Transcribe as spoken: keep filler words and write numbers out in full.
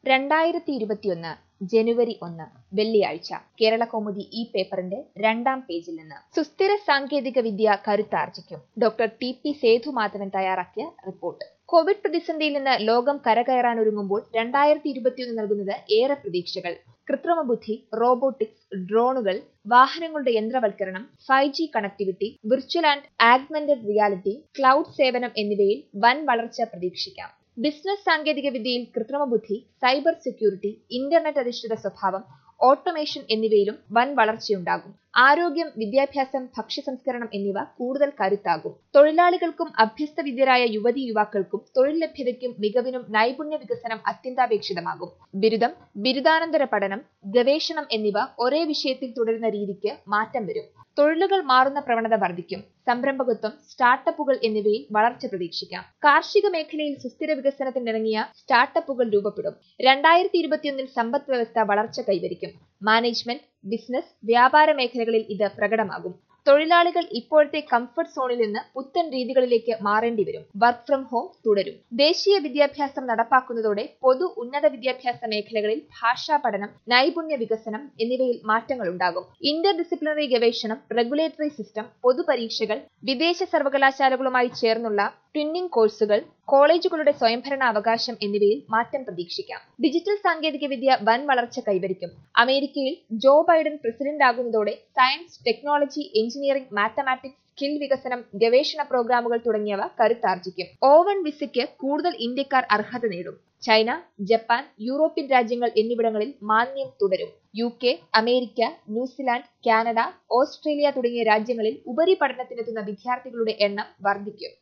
രണ്ടായിരത്തി ഇരുപത്തിയൊന്ന് ജനുവരി ഒന്ന് വെള്ളിയാഴ്ച കേരളകൗമുദി ഈ പേപ്പറിന്റെ രണ്ടാം പേജിൽ നിന്ന് സുസ്ഥിര സാങ്കേതിക വിദ്യ കരുത്താർജിക്കും ഡോക്ടർ ടി പി സേതുമാധവൻ തയ്യാറാക്കിയ റിപ്പോർട്ട്. കോവിഡ് പ്രതിസന്ധിയിൽ നിന്ന് ലോകം കരകയറാനൊരുങ്ങുമ്പോൾ രണ്ടായിരത്തി ഇരുപത്തിയൊന്ന് നൽകുന്നത് ഏറെ പ്രതീക്ഷകൾ. കൃത്രിമ ബുദ്ധി, റോബോട്ടിക്സ്, ഡ്രോണുകൾ, വാഹനങ്ങളുടെ യന്ത്രവൽക്കരണം, five G connectivity, virtual and augmented reality, cloud സേവനം എന്നിവയിൽ വൻ വളർച്ച പ്രതീക്ഷിക്കാം. ബിസിനസ് സാങ്കേതിക വിദ്യയിൽ കൃത്രിമ ബുദ്ധി, സൈബർ സെക്യൂരിറ്റി, ഇന്റർനെറ്റ് അധിഷ്ഠിത സ്വഭാവം, ഓട്ടോമേഷൻ എന്നിവയിലും വൻ വളർച്ചയുണ്ടാകും. ആരോഗ്യം, വിദ്യാഭ്യാസം, ഭക്ഷ്യ സംസ്കരണം എന്നിവ കൂടുതൽ കരുത്താകും. തൊഴിലാളികൾക്കും അഭ്യസ്ത വിദ്യരായ യുവതി യുവാക്കൾക്കും തൊഴിൽ ലഭ്യതയ്ക്കും മികവിനും നൈപുണ്യ വികസനം അത്യന്താപേക്ഷിതമാകും. ബിരുദം, ബിരുദാനന്തര പഠനം, ഗവേഷണം എന്നിവ ഒരേ വിഷയത്തിൽ തുടരുന്ന രീതിക്ക് മാറ്റം വരും. തൊഴിലുകൾ മാറുന്ന പ്രവണത വർദ്ധിക്കും. സംരംഭകത്വം, സ്റ്റാർട്ടപ്പുകൾ എന്നിവയിൽ വളർച്ച പ്രതീക്ഷിക്കാം. കാർഷിക മേഖലയിൽ സുസ്ഥിര വികസനത്തിനിറങ്ങിയ സ്റ്റാർട്ടപ്പുകൾ രൂപപ്പെടും. രണ്ടായിരത്തി ഇരുപത്തിയൊന്നിൽ സമ്പദ് വ്യവസ്ഥ വളർച്ച കൈവരിക്കും. മാനേജ്മെന്റ്, ബിസിനസ്, വ്യാപാര മേഖലകളിൽ ഇത് പ്രകടമാകും. തൊഴിലാളികൾ ഇപ്പോഴത്തെ കംഫർട്ട് സോണിൽ നിന്ന് പുത്തൻ രീതികളിലേക്ക് മാറേണ്ടി വരും. വർക്ക് ഫ്രം ഹോം തുടരും. ദേശീയ വിദ്യാഭ്യാസം നടപ്പാക്കുന്നതോടെ പൊതു ഉന്നത വിദ്യാഭ്യാസ മേഖലകളിൽ ഭാഷാ പഠനം, നൈപുണ്യ വികസനം എന്നിവയിൽ മാറ്റങ്ങൾ ഉണ്ടാകും. ഇന്റർ ഡിസിപ്ലിനറി ഗവേഷണം, റെഗുലേറ്ററി സിസ്റ്റം, പൊതുപരീക്ഷകൾ, വിദേശ സർവകലാശാലകളുമായി ചേർന്നുള്ള ട്വിന്നിംഗ് കോഴ്സുകൾ, കോളേജുകളുടെ സ്വയംഭരണ അവകാശം എന്നിവയിൽ മാറ്റം പ്രതീക്ഷിക്കാം. ഡിജിറ്റൽ സാങ്കേതിക വിദ്യ വൻ വളർച്ച കൈവരിക്കും. അമേരിക്കയിൽ ജോ ബൈഡൻ പ്രസിഡന്റ് ആകുന്നതോടെ science, technology, engineering, mathematics, skill വികസനം, ഗവേഷണ പ്രോഗ്രാമുകൾ തുടങ്ങിയവ കരുത്താർജിക്കും. ഓവൻ വിസയ്ക്ക് കൂടുതൽ ഇന്ത്യക്കാർ അർഹത നേടും. ചൈന, ജപ്പാൻ, യൂറോപ്യൻ രാജ്യങ്ങൾ എന്നിവിടങ്ങളിൽ മാന്ദ്യം തുടരും. U K, America, New Zealand, Canada, Australia തുടങ്ങിയ രാജ്യങ്ങളിൽ ഉപരിപഠനത്തിനെത്തുന്ന വിദ്യാർത്ഥികളുടെ എണ്ണം വർദ്ധിക്കും.